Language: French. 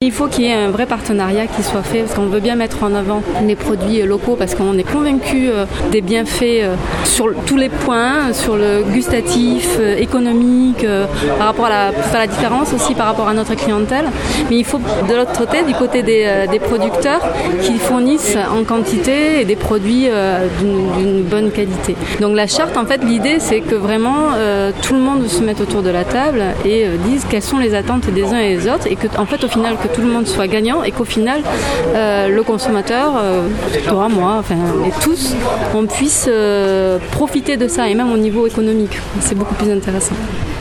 il faut qu'il y ait un vrai partenariat qui soit fait, parce qu'on veut bien mettre en avant les produits locaux, parce qu'on est convaincu des bienfaits sur tous les points, sur le gustatif, économique, par rapport à faire la différence aussi par rapport à notre clientèle. Mais il faut de l'autre côté, du côté des producteurs, qui fournissent en quantité et des produits d'une bonne qualité. Donc la charte, en fait, l'idée c'est que vraiment tout le monde se mette autour de la table et dise quelles sont les attentes des uns et des autres, et que, en fait, au final, que tout le monde soit gagnant et qu'au final, le consommateur, toi, moi, enfin, et tous, on puisse profiter de ça, et même au niveau économique. C'est beaucoup plus intéressant.